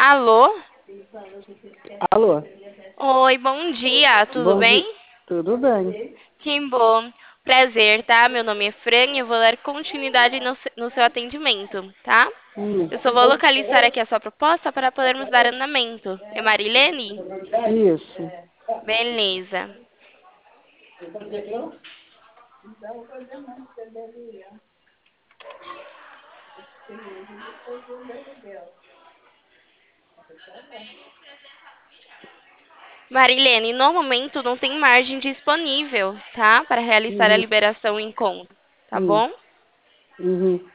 Alô? Alô, Oi, bom dia, tudo bom bem? dia. Tudo bem? Que bom. Prazer, tá? Meu nome é Fran e eu vou dar continuidade no seu atendimento, tá? Hum, Eu só vou localizar aqui a sua proposta para podermos dar andamento. É Marilene? isso. Beleza. Marilene, no momento não tem margem disponível, tá? Para realizar a Uhum, liberação em conta, tá hum, bom? uhum.